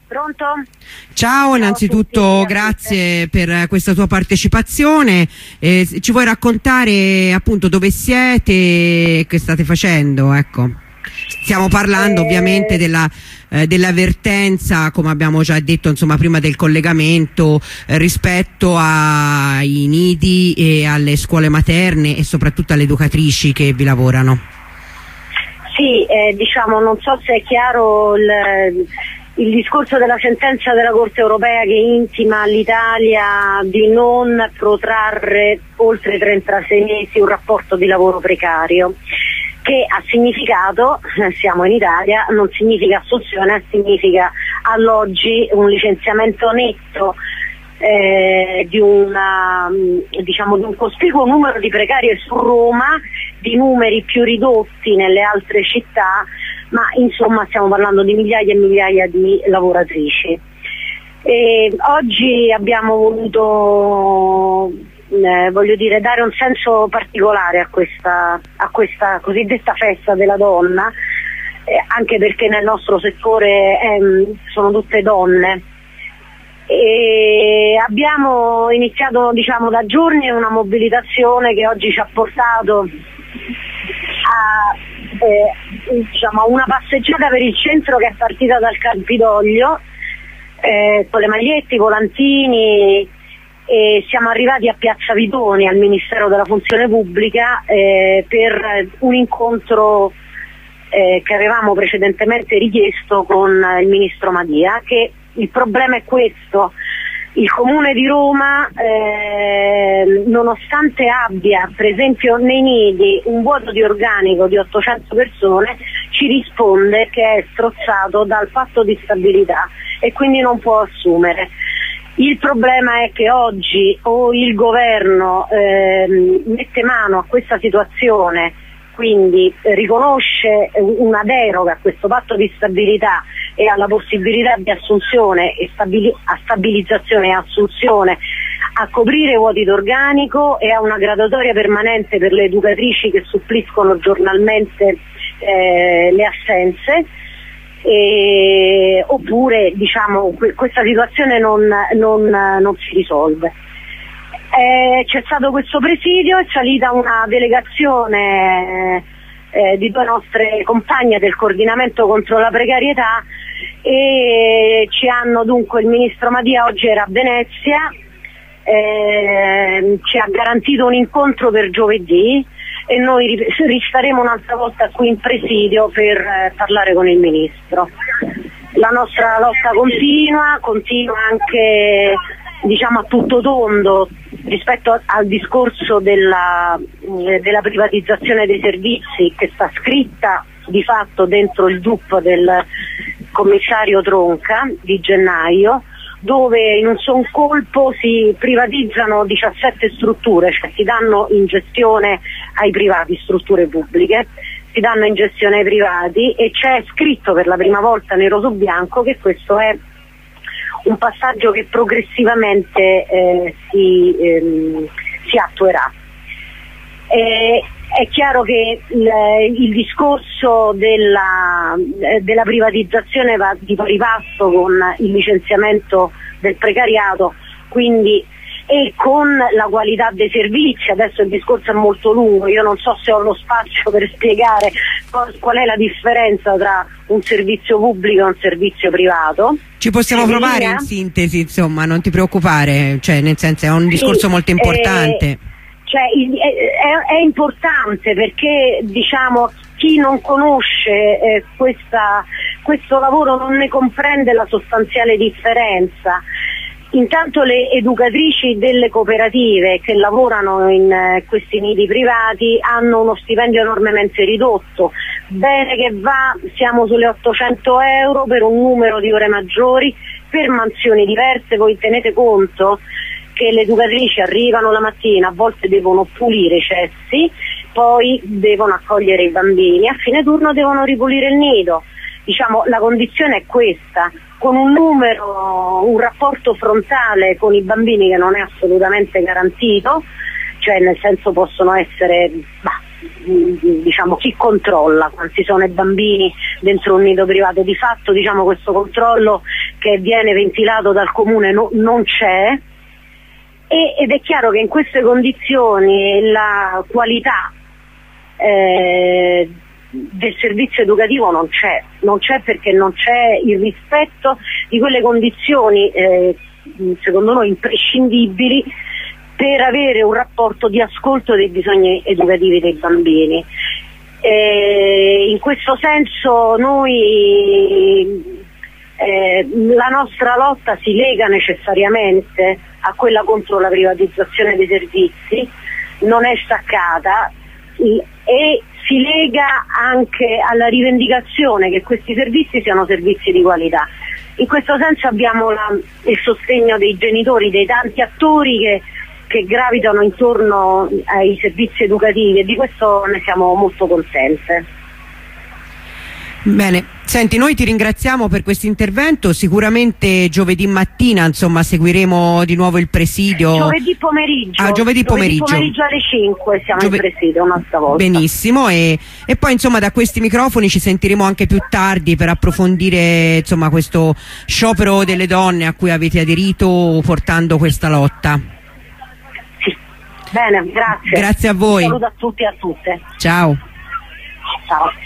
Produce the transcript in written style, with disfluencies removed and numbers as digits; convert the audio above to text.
Pronto? Ciao, innanzitutto grazie per questa tua partecipazione. Ci vuoi raccontare appunto dove siete e che state facendo? Ecco. Stiamo parlando ovviamente dell'avvertenza, come abbiamo già detto insomma prima del collegamento, rispetto ai nidi e alle scuole materne e soprattutto alle educatrici che vi lavorano. Sì, diciamo, non so se è chiaro il discorso della sentenza della Corte europea che intima all'Italia di non protrarre oltre 36 mesi un rapporto di lavoro precario, che ha significato, siamo in Italia, non significa assunzione, significa all'oggi un licenziamento netto di un cospicuo numero di precari su Roma, di numeri più ridotti nelle altre città, ma insomma stiamo parlando di migliaia e migliaia di lavoratrici. Oggi abbiamo voluto dare un senso particolare a questa cosiddetta festa della donna, anche perché nel nostro settore sono tutte donne. E abbiamo iniziato da giorni una mobilitazione che oggi ci ha portato a una passeggiata per il centro che è partita dal Campidoglio con le magliette, i volantini, e siamo arrivati a Piazza Vitoni, al Ministero della Funzione Pubblica, per un incontro che avevamo precedentemente richiesto con il Ministro Madia. Che il problema è questo: il Comune di Roma, nonostante abbia per esempio nei nidi un vuoto di organico di 800 persone, ci risponde che è strozzato dal patto di stabilità e quindi non può assumere. Il problema è che oggi o il governo mette mano a questa situazione, quindi riconosce una deroga a questo patto di stabilità e alla possibilità di assunzione e stabilizzazione e assunzione, a coprire vuoti d'organico e a una graduatoria permanente per le educatrici che suppliscono giornalmente le assenze, oppure questa situazione non si risolve. C'è stato questo presidio, è salita una delegazione di due nostre compagne del coordinamento contro la precarietà, e dunque il ministro Madia oggi era a Venezia, ci ha garantito un incontro per giovedì e noi ristaremo un'altra volta qui in presidio per parlare con il ministro. La nostra lotta continua anche a tutto tondo rispetto al discorso della privatizzazione dei servizi, che sta scritta di fatto dentro il DUP del commissario Tronca di gennaio, dove in un son colpo si privatizzano 17 strutture, cioè si danno in gestione ai privati strutture pubbliche, si danno in gestione ai privati, e c'è scritto per la prima volta nero su bianco che questo è un passaggio che progressivamente si attuerà. È chiaro che il discorso della privatizzazione va di pari passo con il licenziamento del precariato, quindi, e con la qualità dei servizi. Adesso il discorso è molto lungo, io non so se ho lo spazio per spiegare qual è la differenza tra un servizio pubblico e un servizio privato. Ci possiamo provare in sintesi, insomma, non ti preoccupare, cioè nel senso è un discorso molto importante. È importante perché chi non conosce questo lavoro non ne comprende la sostanziale differenza. Intanto le educatrici delle cooperative che lavorano in questi nidi privati hanno uno stipendio enormemente ridotto. Bene che va, siamo sulle 800 euro per un numero di ore maggiori, per mansioni diverse. Voi tenete conto che le educatrici arrivano la mattina, a volte devono pulire i cessi, poi devono accogliere i bambini, a fine turno devono ripulire il nido. La condizione è questa, con un rapporto frontale con i bambini che non è assolutamente garantito, cioè nel senso possono essere diciamo, chi controlla quanti sono i bambini dentro un nido privato. Di fatto, diciamo, questo controllo che viene ventilato dal comune non c'è, ed è chiaro che in queste condizioni la qualità del servizio educativo non c'è perché non c'è il rispetto di quelle condizioni secondo noi imprescindibili per avere un rapporto di ascolto dei bisogni educativi dei bambini. In questo senso noi la nostra lotta si lega necessariamente a quella contro la privatizzazione dei servizi, non è staccata, e si lega anche alla rivendicazione che questi servizi siano servizi di qualità. In questo senso abbiamo il sostegno dei genitori, dei tanti attori che gravitano intorno ai servizi educativi, e di questo ne siamo molto contente. Bene, senti, noi ti ringraziamo per questo intervento, sicuramente giovedì mattina insomma seguiremo di nuovo il presidio. Giovedì pomeriggio. Giovedì pomeriggio alle 5 siamo in presidio un'altra volta. Benissimo, e poi insomma da questi microfoni ci sentiremo anche più tardi per approfondire insomma questo sciopero delle donne a cui avete aderito portando questa lotta. Sì. Bene, grazie. Grazie a voi. Un saluto a tutti e a tutte. Ciao. Ciao.